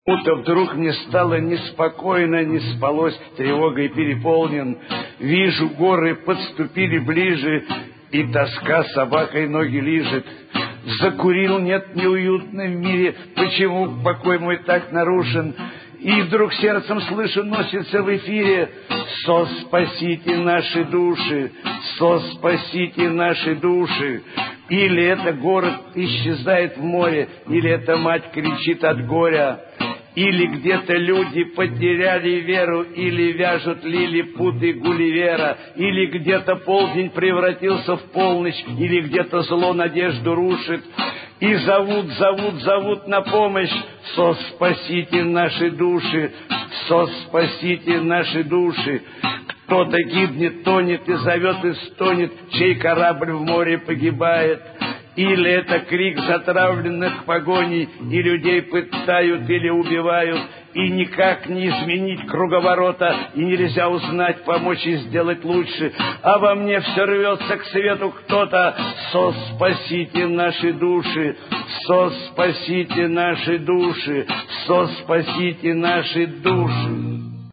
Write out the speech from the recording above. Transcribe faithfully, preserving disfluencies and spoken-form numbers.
Будто вдруг мне стало неспокойно, не спалось, тревогой переполнен. Вижу, горы подступили ближе, и тоска собакой ноги лижет. Закурил, нет, неуютно в мире, почему покой мой так нарушен? И вдруг сердцем слышу, носится в эфире: «Сос, спасите наши души, Сос, спасите наши души». Или это город исчезает в море, или это мать кричит от горя, или где-то люди потеряли веру, или вяжут лилипуты Гулливера, или где-то полдень превратился в полночь, или где-то зло надежду рушит. И зовут, зовут, зовут на помощь: «Сос, спасите наши души, Сос, спасите наши души». Кто-то гибнет, тонет и зовет, и стонет, чей корабль в море погибает. Или это крик затравленных погоней, и людей пытают или убивают, и никак не изменить круговорота, и нельзя узнать, помочь и сделать лучше. А во мне все рвется к свету кто-то: «Сос, спасите наши души, Сос, спасите наши души, Сос, спасите наши души».